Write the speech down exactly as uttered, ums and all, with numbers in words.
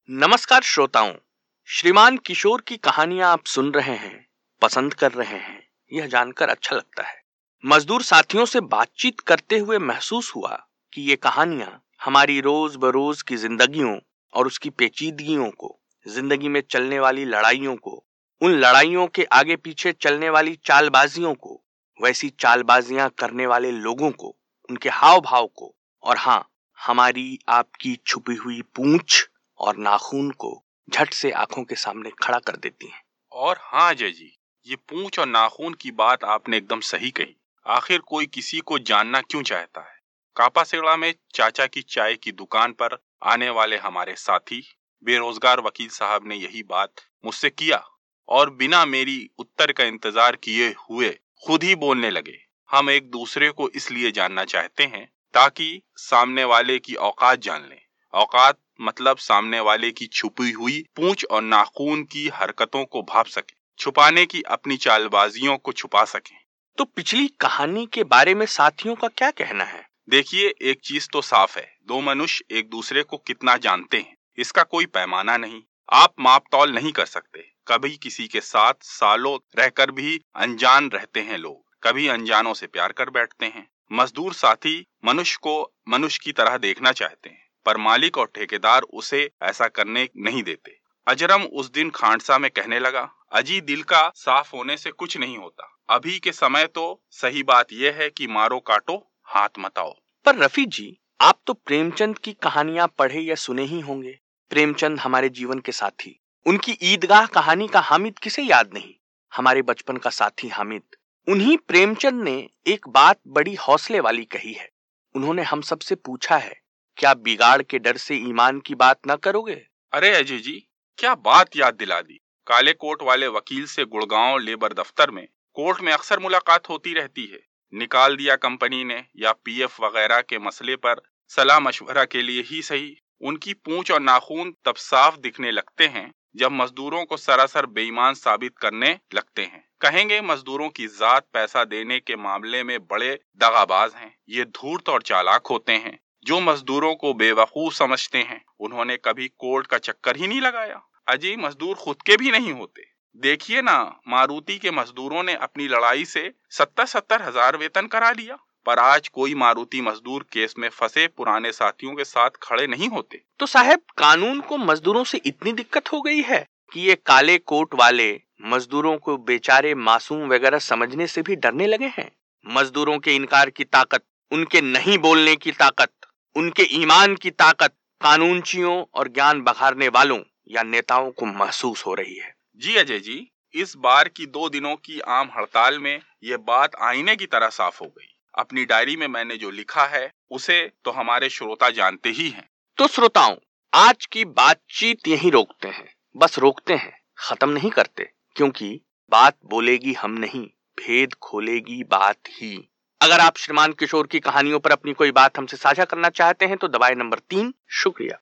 नमस्कार श्रोताओं, श्रीमान किशोर की कहानियां आप सुन रहे हैं, पसंद कर रहे हैं, यह जानकर अच्छा लगता है। मजदूर साथियों से बातचीत करते हुए महसूस हुआ कि ये कहानियां हमारी रोज बरोज की जिंदगियों और उसकी पेचीदगियों को, जिंदगी में चलने वाली लड़ाइयों को, उन लड़ाइयों के आगे पीछे चलने वाली चालबाजियों को, वैसी चालबाजियां करने वाले लोगों को, उनके हाव भाव को, और हाँ, हमारी आपकी छुपी हुई पूंछ और नाखून को झट से आंखों के सामने खड़ा कर देती हैं। और हाँ अजय जी, ये पूंछ और नाखून की बात आपने एकदम सही कही। आखिर कोई किसी को जानना क्यों चाहता है? कापासेड़ा में चाचा की चाय की दुकान पर आने वाले हमारे साथी बेरोजगार वकील साहब ने यही बात मुझसे किया और बिना मेरी उत्तर का इंतजार किए हुए खुद ही बोलने लगे। हम एक दूसरे को इसलिए जानना चाहते हैं ताकि सामने वाले की औकात जान लें। औकात मतलब सामने वाले की छुपी हुई पूंछ और नाखून की हरकतों को भाप सके, छुपाने की अपनी चालबाजियों को छुपा सके। तो पिछली कहानी के बारे में साथियों का क्या कहना है? देखिए, एक चीज तो साफ है, दो मनुष्य एक दूसरे को कितना जानते हैं इसका कोई पैमाना नहीं। आप माप तौल नहीं कर सकते। कभी किसी के साथ सालों रहकर भी अनजान रहते हैं लोग, कभी अनजानों से प्यार कर बैठते हैं। मजदूर साथी मनुष्य को मनुष्य की तरह देखना चाहते हैं, पर मालिक और ठेकेदार उसे ऐसा करने नहीं देते। अजरम उस दिन खांडसा में कहने लगा, अजी, दिल का साफ होने से कुछ नहीं होता। अभी के समय तो सही बात यह है कि मारो काटो हाथ मताओ। पर रफी जी, आप तो प्रेमचंद की कहानियां पढ़े या सुने ही होंगे। प्रेमचंद हमारे जीवन के साथी, उनकी ईदगाह कहानी का हामिद किसे याद नहीं? हमारे बचपन का साथी हामिद। उन्हीं प्रेमचंद ने एक बात बड़ी हौसले वाली कही है। उन्होंने हम सबसे पूछा है, क्या बिगाड़ के डर से ईमान की बात न करोगे? अरे अजय जी, क्या बात याद दिला दी। काले कोट वाले वकील से गुड़गांव लेबर दफ्तर में कोर्ट में अक्सर मुलाकात होती रहती है। निकाल दिया कंपनी ने या पीएफ वगैरह के मसले पर सलाह मशवरा के लिए ही सही, उनकी पूंछ और नाखून तब साफ दिखने लगते हैं जब मजदूरों को सरासर बेईमान साबित करने लगते हैं। कहेंगे मजदूरों की जात पैसा देने के मामले में बड़े दगाबाज हैं। ये धूर्त और चालाक होते हैं। जो मजदूरों को बेवकूफ समझते हैं, उन्होंने कभी कोर्ट का चक्कर ही नहीं लगाया। अजय, मजदूर खुद के भी नहीं होते। देखिए ना, मारुति के मजदूरों ने अपनी लड़ाई से सत्तर सत्तर हजार वेतन करा लिया, पर आज कोई मारुति मजदूर केस में फंसे पुराने साथियों के साथ खड़े नहीं होते। तो साहब, कानून को मजदूरों से इतनी दिक्कत हो गई है कि ये काले कोट वाले मजदूरों को बेचारे मासूम वगैरह समझने से भी डरने लगे हैं। मजदूरों के इनकार की ताकत, उनके नहीं बोलने की ताकत, उनके ईमान की ताकत कानूनचियों और ज्ञान बघारने वालों या नेताओं को महसूस हो रही है। जी अजय जी, इस बार की दो दिनों की आम हड़ताल में ये बात आईने की तरह साफ हो गई। अपनी डायरी में मैंने जो लिखा है उसे तो हमारे श्रोता जानते ही हैं। तो श्रोताओं, आज की बातचीत यहीं रोकते हैं। बस रोकते हैं, खत्म नहीं करते, क्योंकि बात बोलेगी हम नहीं, भेद खोलेगी बात ही। अगर आप श्रीमान किशोर की कहानियों पर अपनी कोई बात हमसे साझा करना चाहते हैं तो दबाएं नंबर तीन। शुक्रिया।